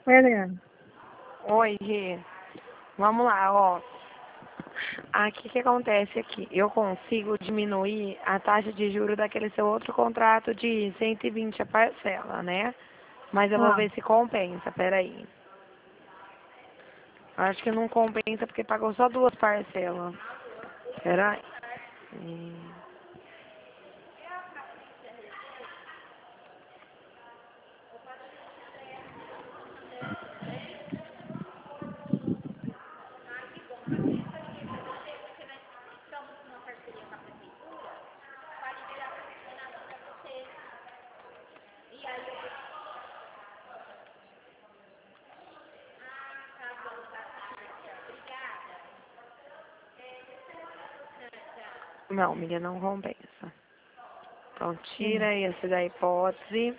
Oi, Adriana. Oi, Rê. Vamos lá, ó. Aqui o que acontece aqui? Eu consigo diminuir a taxa de juros daquele seu outro contrato de 120 a parcela, né? Mas eu vou Ah, ver se compensa, peraí. Acho que não compensa porque pagou só duas parcelas. Peraí. Não, milha não compensa. Então hum. tira esse da hipótese.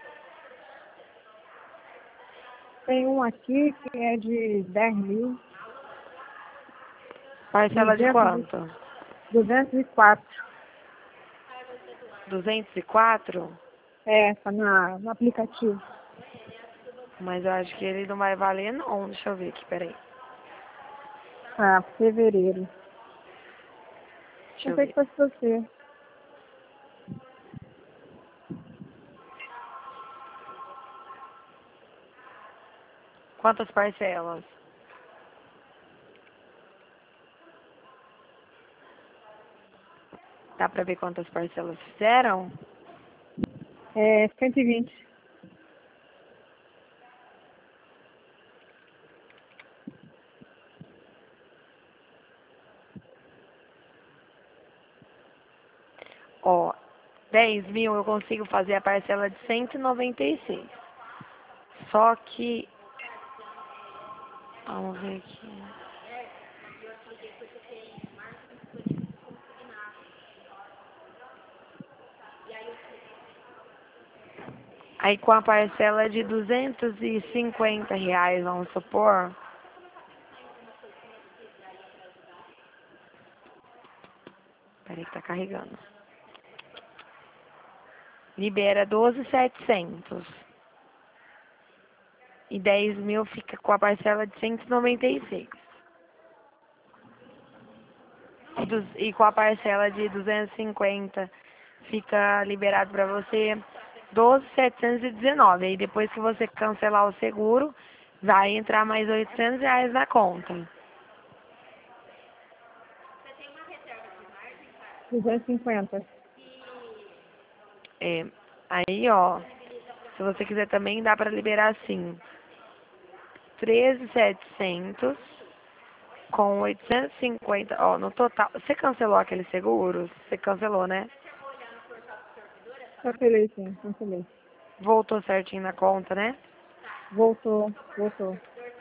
Tem um aqui que é de 10 mil, Parcela de 200, quanto? 204. 204. Tá no aplicativo. Mas eu acho que ele não vai valer não. Deixa eu ver aqui, peraí. Ah, fevereiro. Deixa eu Pensei que ver. fosse você. Quantas parcelas? Dá pra ver quantas parcelas fizeram? 120. Ó, 10 mil eu consigo fazer a parcela de 196. Só que, vamos ver aqui. Aí com a parcela de R$ 250, vamos supor. Peraí que tá carregando. Libera 12.700. E 10 mil fica com a parcela de 196. E com a parcela de 250 fica liberado para você 12.719. Aí depois que você cancelar o seguro, vai entrar mais R$ 800 na conta. 250. É, aí, ó, se você quiser também dá para liberar assim, 13.700 com 850, ó, no total. Você cancelou aquele seguro? Você cancelou, né? Cancelei, sim, cancelei. Voltou certinho na conta, né? Voltou.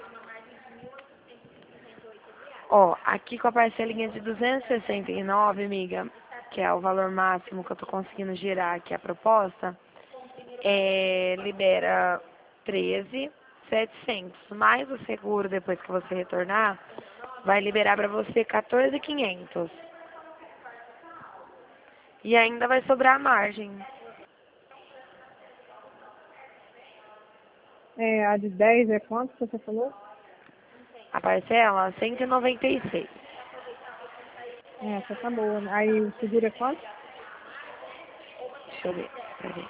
Ó, aqui com a parcelinha de 269, amiga, que é o valor máximo que eu tô conseguindo girar aqui a proposta, libera 13.700. Mais o seguro, depois que você retornar, vai liberar pra você 14.500. E ainda vai sobrar a margem. A de 10 é quanto que você falou? A parcela, 196. Essa tá boa, né? Aí o seguro é quanto? Deixa eu ver, peraí.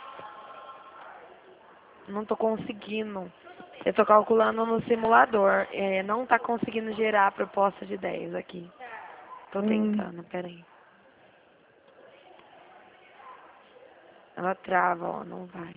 Não tô conseguindo. Eu tô calculando no simulador. Não tá conseguindo gerar a proposta de 10 aqui. Tô Hum, tentando, peraí. Ela trava, ó, não vai.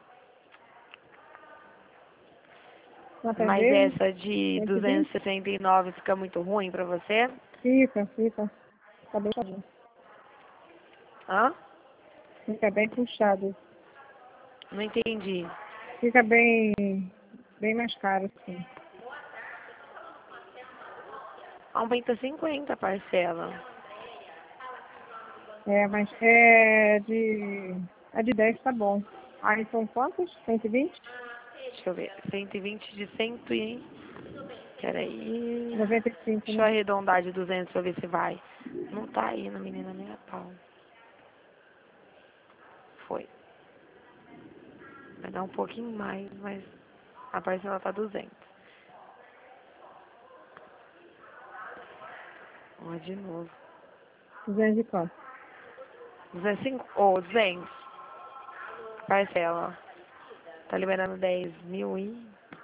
quanto é Mas mesmo? essa de 120? 269 fica muito ruim pra você? Fica. Tá bem puxado. Hã? Fica bem puxado. Não entendi. Fica bem mais caro, sim. Aumenta 50 a parcela. Mas a de 10 tá bom. Aí são quantos? 120? Deixa eu ver. 120 de 100 e... Peraí. 95, Deixa eu né? arredondar de 200 pra ver se vai. Não tá indo, menina, nem a pau. Foi. Vai dar um pouquinho mais, mas A parcela tá 200. Ó, de novo. 200 e quanto? 205, ou 200. Parcela. Tá liberando 10 mil e...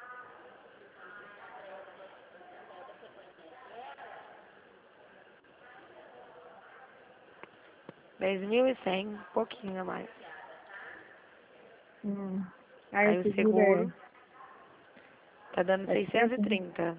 10.100, um pouquinho a mais. Aí Aí o o seguro é seguro tá dando 700, né? 630.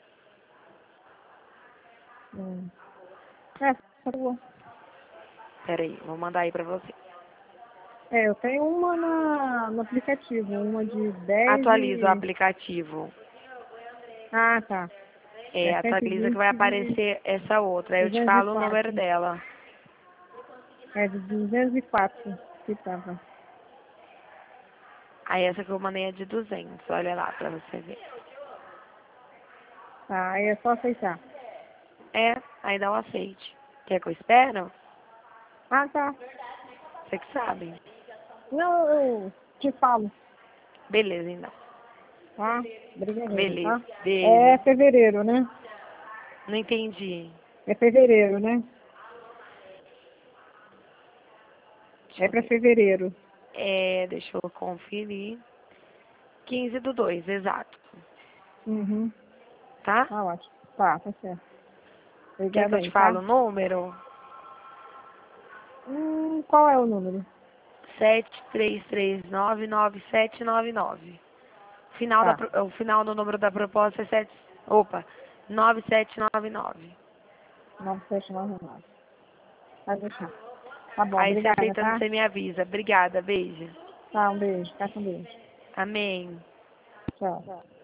É, tá bom. Pera aí, vou mandar aí pra você. É, eu tenho uma no aplicativo, uma de 10 Atualiza o e... aplicativo. Ah, tá. É Atualiza que vai 120 de aparecer essa outra. Aí eu te falo o número 204. dela. É de 204 que tava. Aí essa que eu mandei é de 200. Olha lá pra você ver. Tá, aí é só aceitar. Aí dá o aceite. Quer que eu espero? Ah, tá. Você que sabe. Não, eu te falo, Beleza, então. tá? Obrigada, Beleza. tá? É Beijo. fevereiro, né? Não entendi. É fevereiro, né? Deixa É eu pra ver. fevereiro. Deixa eu conferir. 15/2, exato. Uhum. Tá? Tá ótimo. Tá certo. Quer que Obrigada eu te aí, fale tá? o número? Qual é o número? 73399799. Tá. O final do número da proposta é 9799. 9799. Vai deixar. Tá bom, Aí você obrigada, aceitando, tá? você me avisa. Obrigada, beijo. Tá, um beijo. Fica com Deus. Amém. Tchau.